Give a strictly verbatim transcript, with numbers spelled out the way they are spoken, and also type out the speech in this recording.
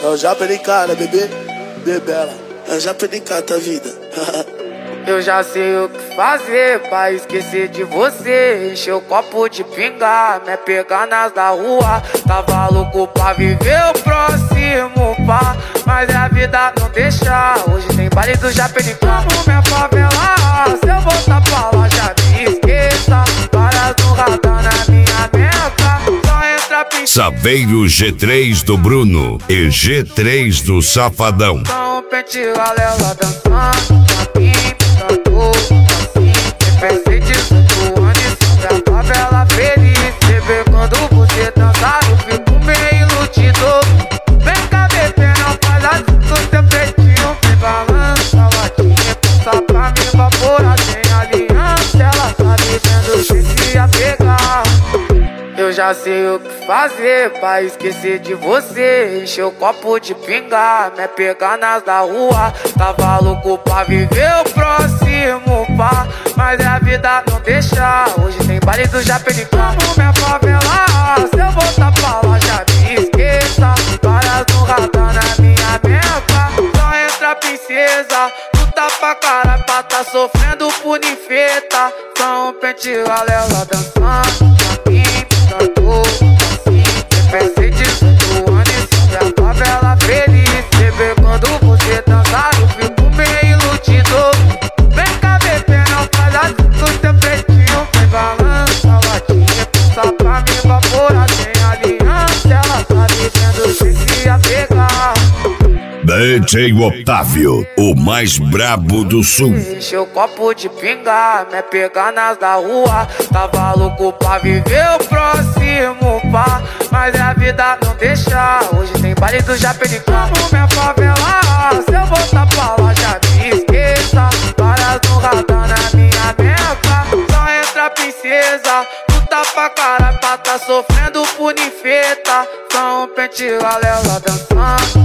Eu já perdi cara, bebê, bebela. Eu já perdi cara da vida. Eu já sei o que fazer pra esquecer de você. Encher o copo de pinga, me pegar nas da rua. Tava louco pra viver o próximo pá, mas a vida não deixa. Hoje tem baile do Japeri como minha favela. Se eu voltar pra lá já me esqueça. Várias no radar na minha meca. Só entra piscina. Saveiro G três do Bruno e G três do Safadão. Então pente galela dançando pra mim. Assim, pensei disso do ano sobre a favela feliz. Bebê, quando você dançar eu fico meio iludido. Vem cá, bebê, não faz assim do teu peitinho. Vem balança a latinha, passa pra me evaporar. Sem aliança, ela tá deixando se se apegar. Eu já sei o que fazer pra esquecer de você. Encher o copo de pinga, me pegar nas da rua. Tava louco pra viver o próximo pá, mas a vida não deixa. Hoje tem baile do Japeri como minha favela. Se eu voltar pra lá já me esqueça. Várias no radar na minha meca. Só entra princesa. Luta pra caralho pra tá sofrendo punifeta. Só um pente galela dançando pra mim. Assim, pensei disso do ano sobre a favela feliz. Bebê, quando você dançar eu fico meio iludido. Vem cá, bebê, não faz assim do teu peitinho. Vem balança a latinha, passa pra me evaporar. Sem aliança, ela tá deixando se se apegar. D J Otávio, o mais brabo do sul. Encher o copo de pinga, me pegar nas da rua. Tava louco pra viver o próximo pá, mas a vida não deixa. Hoje tem baile do Japeri como minha favela. Se eu voltar pra lá já me esqueça. Várias no radar na minha meca. Só entra princesa. Luta pra caralho pra tá sofrendo punifeta. Só um pente galela dançando.